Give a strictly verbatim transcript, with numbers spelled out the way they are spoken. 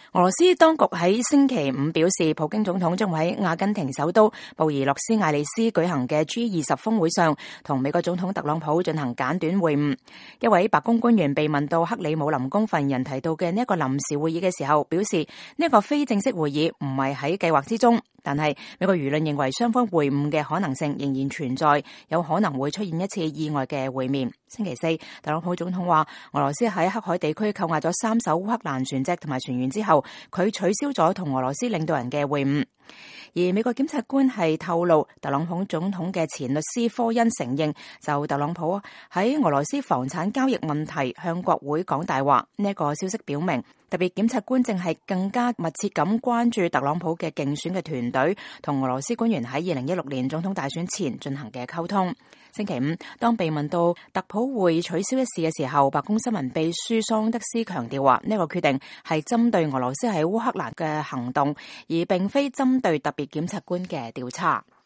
俄羅斯當局喺星期五表示，普京總統將會喺阿根廷首都布宜諾斯艾利斯舉行嘅 G 二十峰會上，同美國總統特朗普進行簡短會晤。一位白宮官員被問到克里姆林宮發言人提到嘅呢一個臨時會議嘅時候，表示呢一個非正式會議唔係喺計劃之中，但係美國輿論認為雙方會晤嘅可能性仍然存在，有可能會出現一次意外嘅會面。星期四，特朗普總統話，俄羅斯喺黑海地區扣押咗三艘烏克蘭船隻同埋船員之後，佢取消咗同俄羅斯領導人嘅會晤。而美國檢察官係透露，特朗普總統嘅前律師科恩承認，就特朗普喺俄羅斯房產交易問題向國會講大話。呢一個消息表明，特別檢察官正係更加密切咁關注特朗普嘅競選嘅團隊同俄羅斯官員喺二零一六年總統大選前進行嘅溝通。星期五，當被問到特普會取消一事嘅時候，白宮新聞秘書桑德斯強調話，呢個決定係針對俄羅斯喺烏克蘭嘅行動，而並非針對特別檢察官嘅調查。